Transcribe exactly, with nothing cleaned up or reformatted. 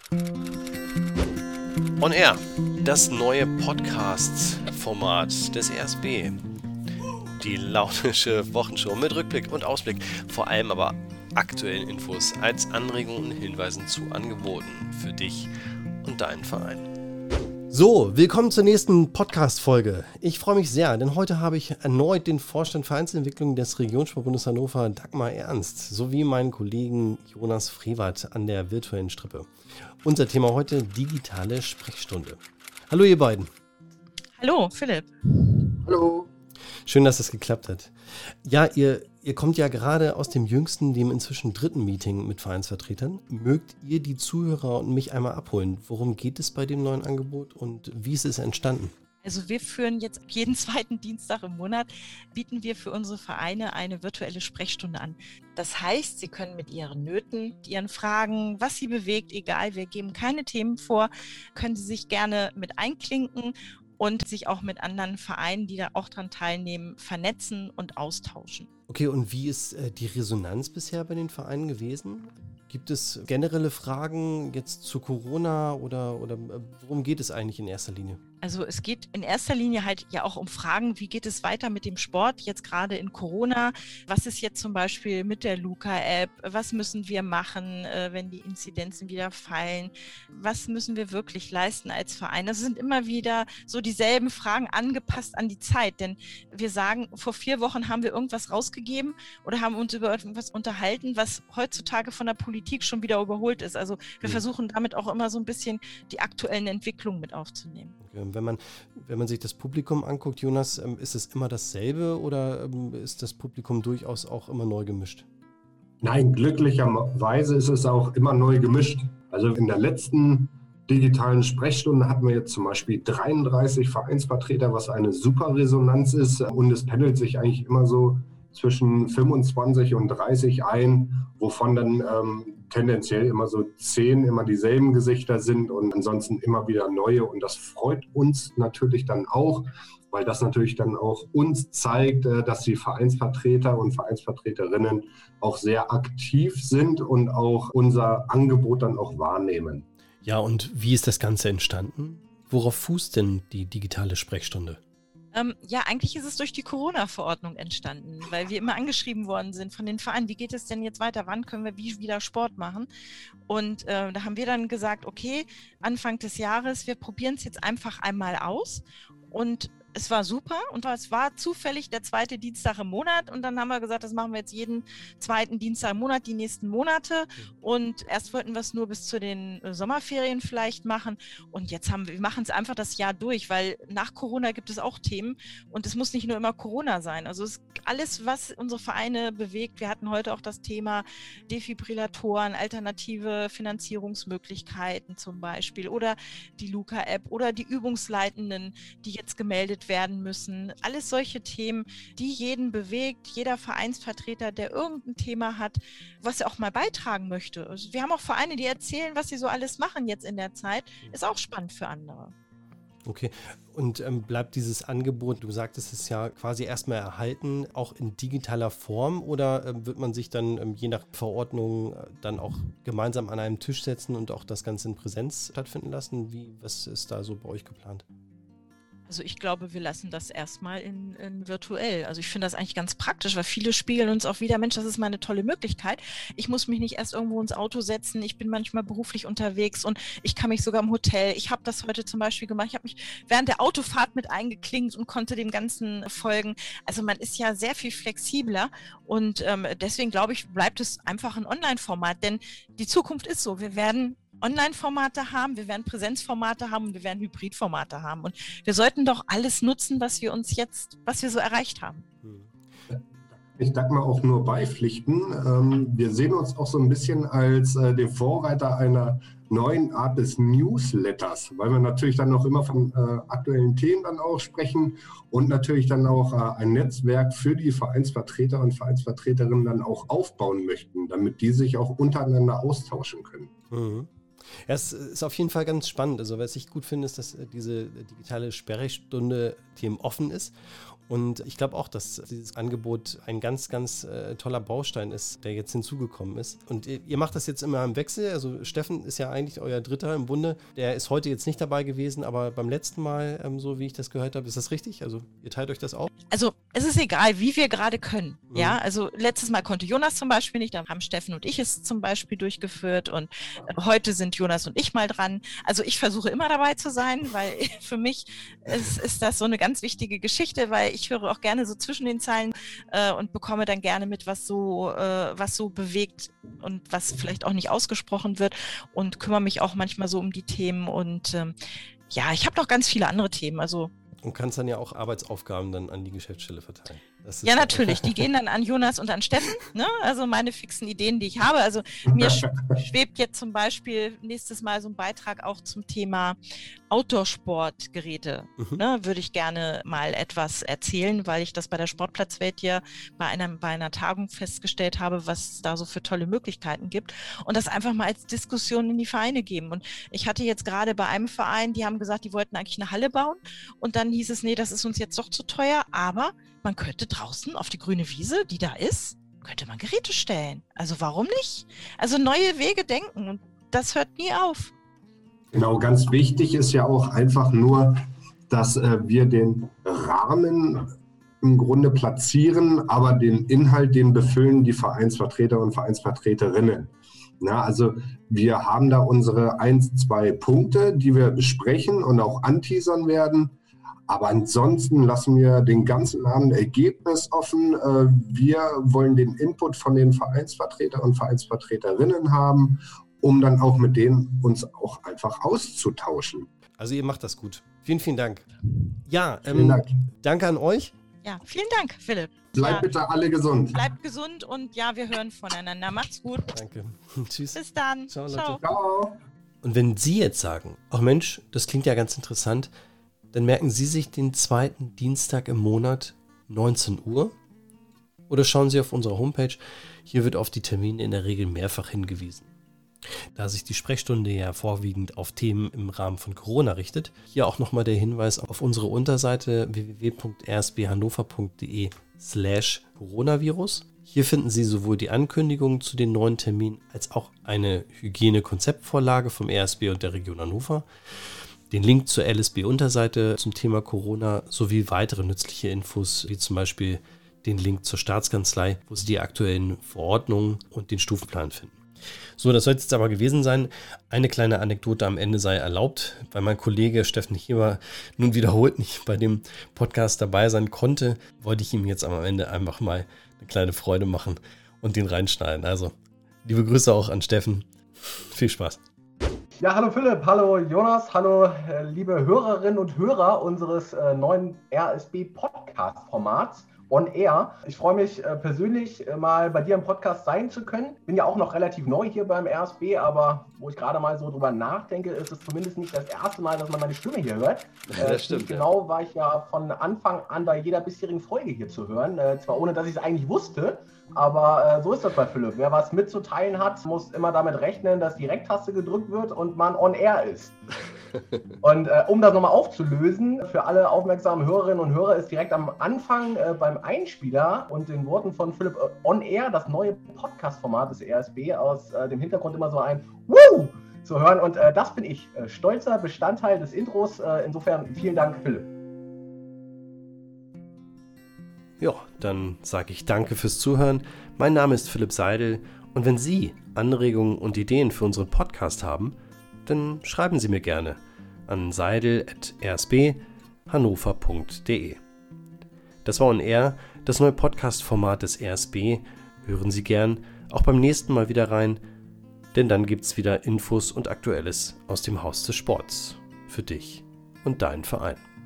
On Air, das neue Podcast-Format des R S B. Die launische Wochenshow mit Rückblick und Ausblick, vor allem aber aktuellen Infos als Anregungen und Hinweisen zu Angeboten für dich und deinen Verein. So, willkommen zur nächsten Podcast-Folge. Ich freue mich sehr, denn heute habe ich erneut den Vorstand Vereinsentwicklung des Regionssportbundes Hannover, Dagmar Ernst, sowie meinen Kollegen Jonas Frevert an der virtuellen Strippe. Unser Thema heute: digitale Sprechstunde. Hallo ihr beiden. Hallo Philipp. Hallo. Schön, dass es geklappt hat. Ja, ihr, ihr kommt ja gerade aus dem jüngsten, dem inzwischen dritten Meeting mit Vereinsvertretern. Mögt ihr die Zuhörer und mich einmal abholen? Worum geht es bei dem neuen Angebot und wie ist es entstanden? Also wir führen jetzt jeden zweiten Dienstag im Monat, bieten wir für unsere Vereine eine virtuelle Sprechstunde an. Das heißt, sie können mit ihren Nöten, ihren Fragen, was sie bewegt, egal, wir geben keine Themen vor, können sie sich gerne mit einklinken und sich auch mit anderen Vereinen, die da auch dran teilnehmen, vernetzen und austauschen. Okay, und wie ist äh, die Resonanz bisher bei den Vereinen gewesen? Gibt es generelle Fragen jetzt zu Corona oder, oder äh, worum geht es eigentlich in erster Linie? Also es geht in erster Linie halt ja auch um Fragen, wie geht es weiter mit dem Sport, jetzt gerade in Corona? Was ist jetzt zum Beispiel mit der Luca-App? Was müssen wir machen, äh, wenn die Inzidenzen wieder fallen? Was müssen wir wirklich leisten als Verein? Das sind immer wieder so dieselben Fragen angepasst an die Zeit, denn wir sagen, vor vier Wochen haben wir irgendwas rausgegeben oder haben uns über irgendwas unterhalten, was heutzutage von der Politik schon wieder überholt ist. Also wir mhm. versuchen damit auch immer so ein bisschen die aktuellen Entwicklungen mit aufzunehmen. Okay. Wenn man, wenn man sich das Publikum anguckt, Jonas, ist es immer dasselbe oder ist das Publikum durchaus auch immer neu gemischt? Nein, glücklicherweise ist es auch immer neu gemischt. Also in der letzten digitalen Sprechstunde hatten wir jetzt zum Beispiel dreiunddreißig Vereinsvertreter, was eine super Resonanz ist. Und es pendelt sich eigentlich immer so zwischen fünfundzwanzig und dreißig ein, wovon dann ähm, tendenziell immer so zehn immer dieselben Gesichter sind und ansonsten immer wieder neue. Und das freut uns natürlich dann auch, weil das natürlich dann auch uns zeigt, dass die Vereinsvertreter und Vereinsvertreterinnen auch sehr aktiv sind und auch unser Angebot dann auch wahrnehmen. Ja, und wie ist das Ganze entstanden? Worauf fußt denn die digitale Sprechstunde? Ähm, ja, eigentlich ist es durch die Corona-Verordnung entstanden, weil wir immer angeschrieben worden sind von den Vereinen, wie geht es denn jetzt weiter, wann können wir wie wieder Sport machen? Und äh, da haben wir dann gesagt, okay, Anfang des Jahres, wir probieren es jetzt einfach einmal aus und es war super und es war zufällig der zweite Dienstag im Monat und dann haben wir gesagt, das machen wir jetzt jeden zweiten Dienstag im Monat, die nächsten Monate und erst wollten wir es nur bis zu den Sommerferien vielleicht machen und jetzt haben wir, wir machen es einfach das Jahr durch, weil nach Corona gibt es auch Themen und es muss nicht nur immer Corona sein, also es ist alles, was unsere Vereine bewegt. Wir hatten heute auch das Thema Defibrillatoren, alternative Finanzierungsmöglichkeiten zum Beispiel oder die Luca-App oder die Übungsleitenden, die jetzt gemeldet werden müssen. Alles solche Themen, die jeden bewegt, jeder Vereinsvertreter, der irgendein Thema hat, was er auch mal beitragen möchte. Also wir haben auch Vereine, die erzählen, was sie so alles machen jetzt in der Zeit. Ist auch spannend für andere. Okay, und ähm, bleibt dieses Angebot, du sagtest es ja quasi erstmal erhalten, auch in digitaler Form oder ähm, wird man sich dann ähm, je nach Verordnung äh, dann auch gemeinsam an einem Tisch setzen und auch das Ganze in Präsenz stattfinden lassen? Wie, was ist da so bei euch geplant? Also ich glaube, wir lassen das erstmal in, in virtuell. Also ich finde das eigentlich ganz praktisch, weil viele spiegeln uns auch wieder, Mensch, das ist mal eine tolle Möglichkeit. Ich muss mich nicht erst irgendwo ins Auto setzen, ich bin manchmal beruflich unterwegs und ich kann mich sogar im Hotel, ich habe das heute zum Beispiel gemacht, ich habe mich während der Autofahrt mit eingeklinkt und konnte dem Ganzen folgen. Also man ist ja sehr viel flexibler und ähm, deswegen glaube ich, bleibt es einfach ein Online-Format, denn die Zukunft ist so, wir werden Online-Formate haben, wir werden Präsenzformate haben und wir werden Hybridformate haben. Und wir sollten doch alles nutzen, was wir uns jetzt, was wir so erreicht haben. Ich darf mal auch nur beipflichten. Wir sehen uns auch so ein bisschen als den Vorreiter einer neuen Art des Newsletters, weil wir natürlich dann auch immer von aktuellen Themen dann auch sprechen und natürlich dann auch ein Netzwerk für die Vereinsvertreter und Vereinsvertreterinnen dann auch aufbauen möchten, damit die sich auch untereinander austauschen können. Mhm. Ja, es ist auf jeden Fall ganz spannend. Also was ich gut finde, ist, dass diese digitale Sprechstunde themenoffen ist. Und ich glaube auch, dass dieses Angebot ein ganz, ganz äh, toller Baustein ist, der jetzt hinzugekommen ist. Und ihr, ihr macht das jetzt immer im Wechsel. Also Steffen ist ja eigentlich euer Dritter im Bunde. Der ist heute jetzt nicht dabei gewesen, aber beim letzten Mal, ähm, so wie ich das gehört habe, ist das richtig? Also ihr teilt euch das auf? Also es ist egal, wie wir gerade können. Mhm. Ja, also letztes Mal konnte Jonas zum Beispiel nicht, da haben Steffen und ich es zum Beispiel durchgeführt und heute sind Jonas und ich mal dran. Also ich versuche immer dabei zu sein, weil für mich ist, ist das so eine ganz wichtige Geschichte, weil ich höre auch gerne so zwischen den Zeilen äh, und bekomme dann gerne mit, was so, äh, was so bewegt und was vielleicht auch nicht ausgesprochen wird und kümmere mich auch manchmal so um die Themen und ähm, ja, ich habe noch ganz viele andere Themen, also Und kannst dann ja auch Arbeitsaufgaben dann an die Geschäftsstelle verteilen. Das ist ja, natürlich. Die gehen dann an Jonas und an Steffen. Ne? Also meine fixen Ideen, die ich habe. Also mir schwebt jetzt zum Beispiel nächstes Mal so ein Beitrag auch zum Thema Outdoor-Sportgeräte. Mhm. Ne? Würde ich gerne mal etwas erzählen, weil ich das bei der Sportplatzwelt ja bei einer, bei einer Tagung festgestellt habe, was es da so für tolle Möglichkeiten gibt. Und das einfach mal als Diskussion in die Vereine geben. Und ich hatte jetzt gerade bei einem Verein, die haben gesagt, die wollten eigentlich eine Halle bauen. Und dann hieß es, nee, das ist uns jetzt doch zu teuer, aber man könnte draußen auf die grüne Wiese, die da ist, könnte man Geräte stellen. Also warum nicht? Also neue Wege denken und das hört nie auf. Genau, ganz wichtig ist ja auch einfach nur, dass äh, wir den Rahmen im Grunde platzieren, aber den Inhalt, den befüllen die Vereinsvertreter und Vereinsvertreterinnen. Na, also wir haben da unsere ein, zwei Punkte, die wir besprechen und auch anteasern werden. Aber ansonsten lassen wir den ganzen Abend Ergebnis offen. Wir wollen den Input von den Vereinsvertretern und Vereinsvertreterinnen haben, um dann auch mit denen uns auch einfach auszutauschen. Also ihr macht das gut. Vielen, vielen Dank. Ja, ähm, vielen Dank. Danke an euch. Ja, vielen Dank, Philipp. Bleibt ja. bitte alle gesund. Bleibt gesund und ja, wir hören voneinander. Macht's gut. Danke. Tschüss. Bis dann. Ciao, Leute. Ciao. Ciao. Und wenn Sie jetzt sagen, ach Mensch, das klingt ja ganz interessant, dann merken Sie sich den zweiten Dienstag im Monat neunzehn Uhr oder schauen Sie auf unserer Homepage. Hier wird auf die Termine in der Regel mehrfach hingewiesen. Da sich die Sprechstunde ja vorwiegend auf Themen im Rahmen von Corona richtet, hier auch nochmal der Hinweis auf unsere Unterseite w w w punkt r s b hannover punkt d e slash coronavirus. Hier finden Sie sowohl die Ankündigungen zu den neuen Terminen als auch eine Hygiene-Konzeptvorlage vom R S B und der Region Hannover, den Link zur L S B-Unterseite zum Thema Corona sowie weitere nützliche Infos, wie zum Beispiel den Link zur Staatskanzlei, wo Sie die aktuellen Verordnungen und den Stufenplan finden. So, das soll jetzt aber gewesen sein. Eine kleine Anekdote am Ende sei erlaubt, weil mein Kollege Steffen Hieber nun wiederholt nicht bei dem Podcast dabei sein konnte, wollte ich ihm jetzt am Ende einfach mal eine kleine Freude machen und den reinschneiden. Also, liebe Grüße auch an Steffen. Viel Spaß. Ja, hallo Philipp, hallo Jonas, hallo äh, liebe Hörerinnen und Hörer unseres äh, neuen R S B-Podcast-Formats On Air. Ich freue mich äh, persönlich äh, mal bei dir im Podcast sein zu können. Bin ja auch noch relativ neu hier beim R S B, aber wo ich gerade mal so drüber nachdenke, ist es zumindest nicht das erste Mal, dass man meine Stimme hier hört. Ja, das stimmt. Genau ja. War ich ja von Anfang an bei jeder bisherigen Folge hier zu hören. Äh, zwar ohne, dass ich es eigentlich wusste, aber äh, so ist das bei Philipp. Wer was mitzuteilen hat, muss immer damit rechnen, dass die Rec-Taste gedrückt wird und man on air ist. Und äh, um das nochmal aufzulösen, für alle aufmerksamen Hörerinnen und Hörer ist direkt am Anfang äh, beim Einspieler und den Worten von Philipp äh, on air, das neue Podcast-Format des R S B, aus äh, dem Hintergrund immer so ein Woo zu hören. Und äh, das bin ich, äh, stolzer Bestandteil des Intros. Äh, insofern vielen Dank, Philipp. Ja, dann sage ich danke fürs Zuhören. Mein Name ist Philipp Seidel und wenn Sie Anregungen und Ideen für unseren Podcast haben, dann schreiben Sie mir gerne an seidel at r s b hannover punkt d e. Das war On Air, das neue Podcast-Format des R S B. Hören Sie gern auch beim nächsten Mal wieder rein, denn dann gibt's wieder Infos und Aktuelles aus dem Haus des Sports für dich und deinen Verein.